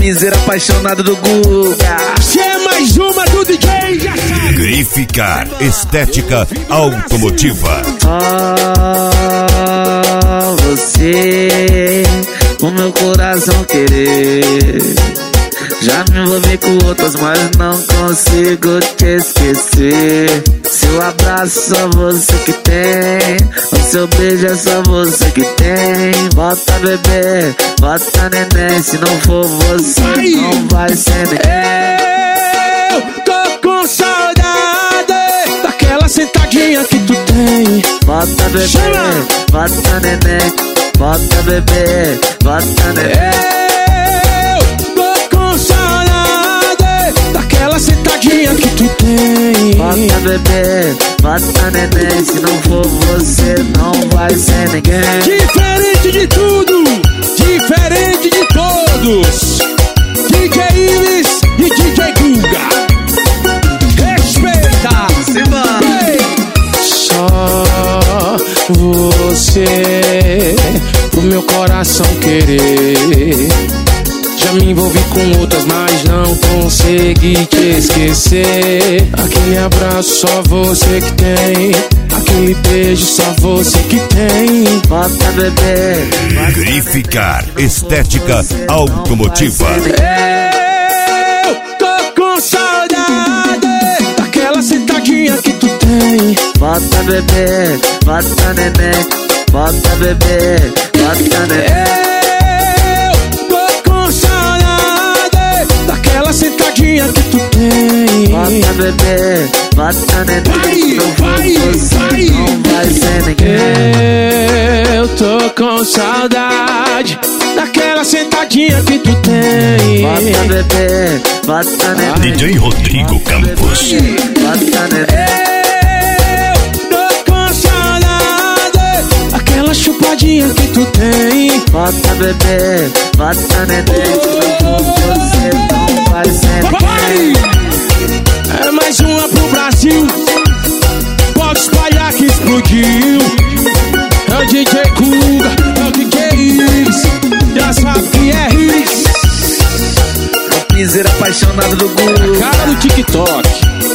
piseiro apaixonado do Guga. Se é mais uma do DJ, já sabe. Grificar Estética Automotiva. Você, o meu coração querer. Já me envolvi com outras, mas não consigo te esquecer. Seu abraço só você que tem, o seu beijo é só você que tem. Bota bebê, bota neném, se não for você não vai ser ninguém. Eu tô com saudade daquela sentadinha que tu tem. Bota bebê, bota neném, bota bebê, bota neném. Daquela sentadinha que tu tem. Bota bebê, bota neném, se não for você não vai ser ninguém. Diferente de tudo, diferente de todos, DJ Ives e DJ Guga. Respeita, Simba. Só você, o meu coração querer. Já me envolvi com outras, mas não consegui te esquecer. Aquele abraço só você que tem, aquele beijo só você que tem. Bota bebê, Grificar Estética Automotiva. Eu tô com saudade daquela sentadinha que tu tem. bota bebê, bota neném, bota bebê, bota neném. Daquela sentadinha que tu tem. Bota bebê, bota neném, não for você não vai ser ninguém. Eu tô com saudade daquela sentadinha que tu tem. Bota bebê, bota neném, DJ Rodrigo Campos. bota neném. Eu tô com saudade daquela chupadinha que tu tem. Bota bebê, bota neném, se não for você não vai ser ninguém. É mais uma pro Brasil, pode espalhar que explodiu. É o DJ Guga, é o DJ Ives, já sabe que é Riz. O piseiro apaixonado do Guga. Cara do TikTok.